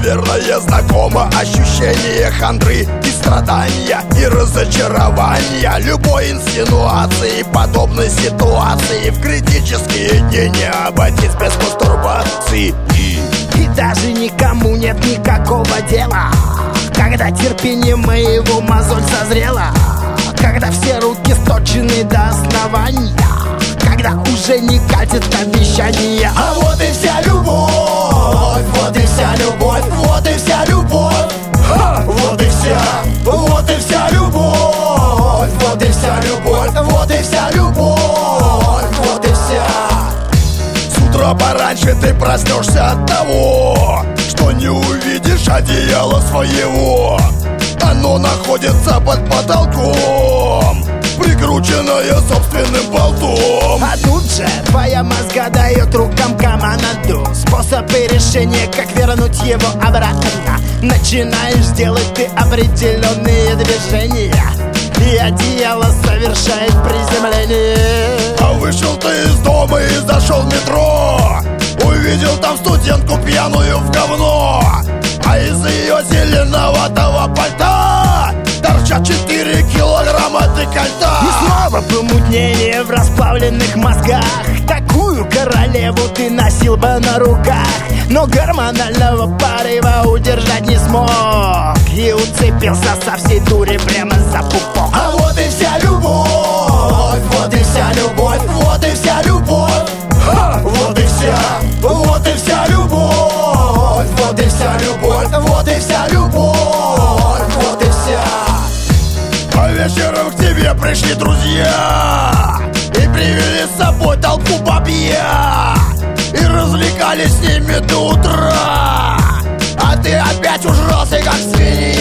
наверное, знакомо ощущение хандры и страдания, и разочарования любой инсинуации, подобной ситуации в критические дни не обойтись без мастурбации. И даже никому нет никакого дела, когда терпение моего мозоль созрела, когда все руки сточены до основания, когда уже не катит обещания. А вот и вся любовь, вот и вся любовь, вот и вся любовь. Вот и вся любовь, вот и вся любовь, вот и вся любовь, вот и вся. С утра пораньше ты проснешься от того, что не увидишь одеяло своего. Оно находится под потолком, прикрученное собственным болтом. А тут же твоя мозга дает рукам команду, способы решения, как вернуть его обратно. Начинаешь делать ты определенные движения, и одеяло совершает приземление. А вышел ты из дома и зашел в метро, увидел там студентку пьяную в говно, а из ее зеленоватого пальта торчат 4 килограмма декольта. И снова помутнение в расплавленных мозгах. Такую королеву ты носил бы на руках, но гормонального порыва удержать не смог и уцепился со всей дури прямо за пупок. А вот и вся любовь, вот и вся любовь, вот и вся любовь. Вот и вся любовь, вот и вся любовь, вот и вся любовь, вот и вся. А вечером к тебе пришли друзья и привели с собой толпу бабья, и развлекались с ними до утра, а ты опять ужрался как свинья.